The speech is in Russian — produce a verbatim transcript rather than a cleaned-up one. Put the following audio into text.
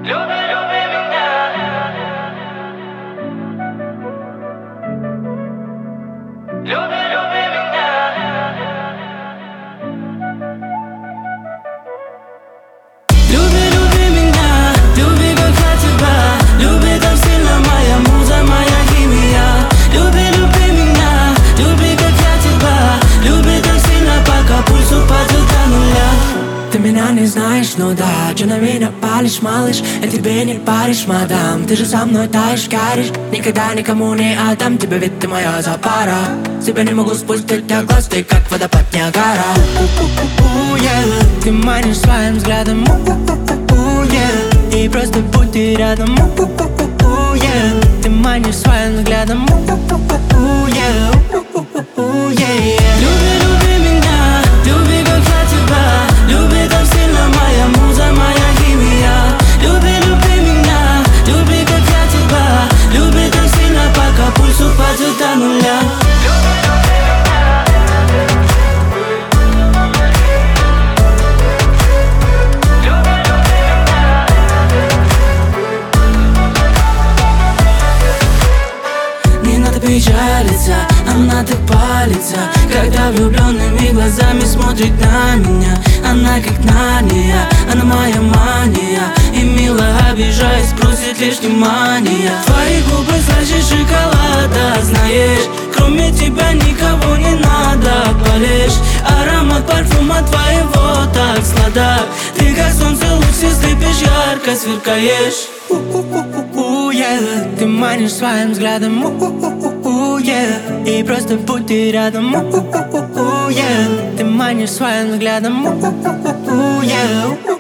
Люби, люби меня. Люби, люби меня. Люби, люби меня, люби, как я тебя. Люби так сильно, моя муза, моя химия. Люби, люби меня, люби, как я тебя. Люби так сильно, пока пульс упадет до нуля. Ты меня не знаешь, ну да, че на меня палишь, малыш? Я тебе не паришь, мадам. Ты же со мной таешь, каришь. Никогда никому не отдам тебя, ведь ты моя запара. Тебя не могу спустить от глаз, ты как водопад Ниагара. Ты манишь своим взглядом, и просто будь ты рядом. Ты манишь своим взглядом. Люби, люби меня, люби, как я тебя. Люби так сильно, моя муза, моя химия. Люби, люби меня, люби, как я тебя. Люби так сильно, пока пульс упадет до нуля. Не надо печалиться, нам надо палиться. Когда влюбленными глазами смотрит на меня. Она как Нарния, она моя мания. И мило обижаясь, просит лишь внимания. Твои губы слаще шоколада, знаешь. Кроме тебя никого не надо, болеешь. Аромат парфюма твоего так сладок. Ты как солнце луч, и слепишь, ярко сверкаешь. Ты манишь своим взглядом, и просто будь ты рядом. Ты манишь своим взглядом.